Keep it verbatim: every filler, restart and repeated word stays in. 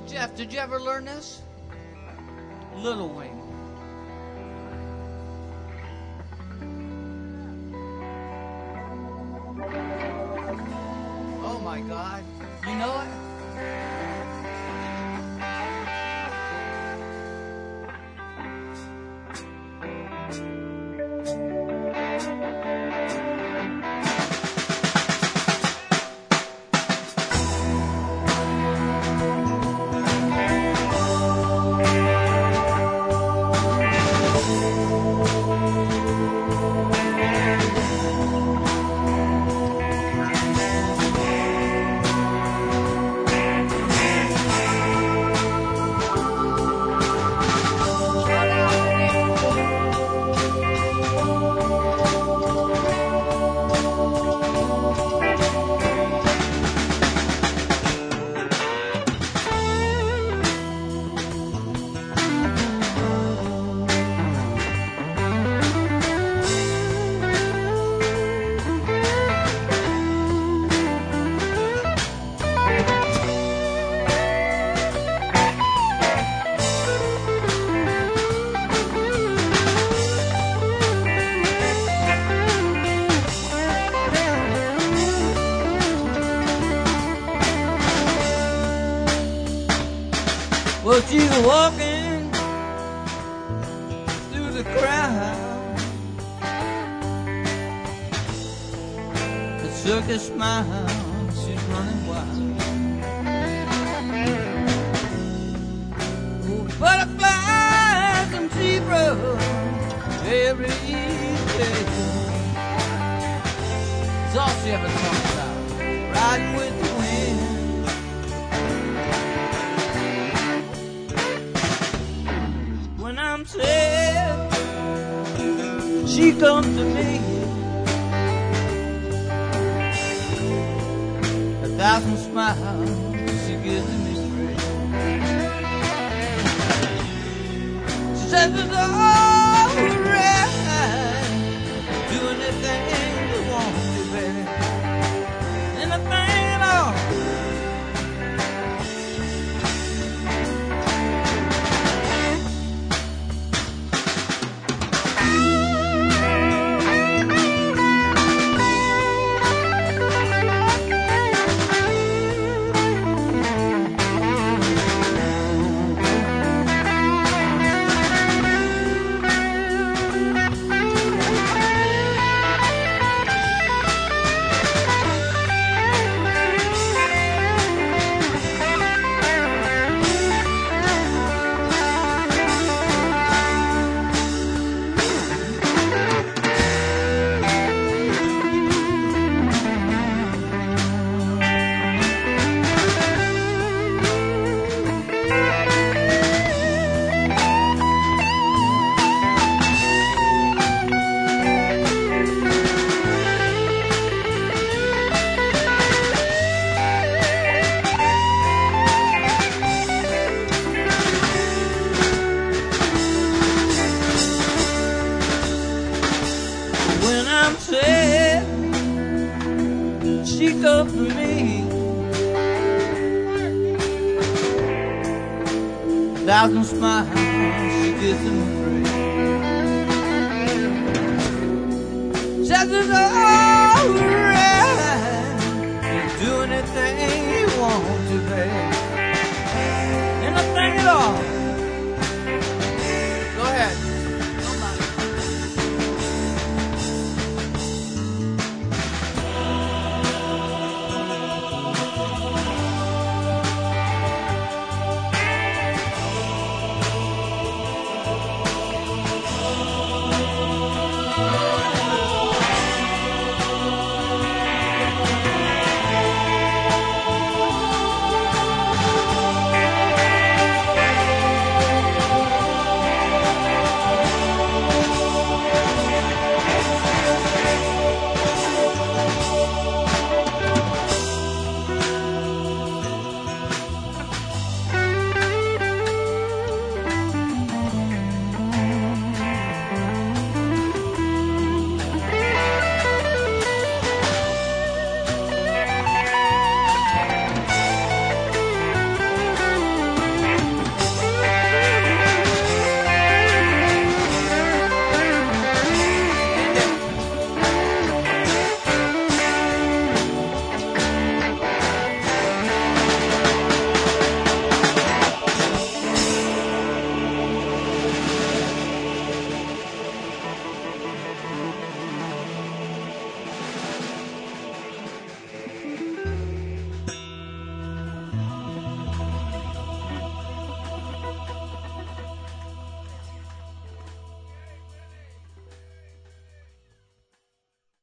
Jeff, did you ever learn this? Little Wing. Oh my God. You know it? Well, she was walking through the crowd, a circus smile, she's running wild. Oh, butterflies and zebras every day. It's all she ever talks about. Riding with the wind. When I'm sad, she comes to me. A thousand smiles she gives me free. She says it's all right. Do anything you want to, baby. Anything at all. When I'm sad, she comes to me. A thousand smiles she gives them free. Says it's all right.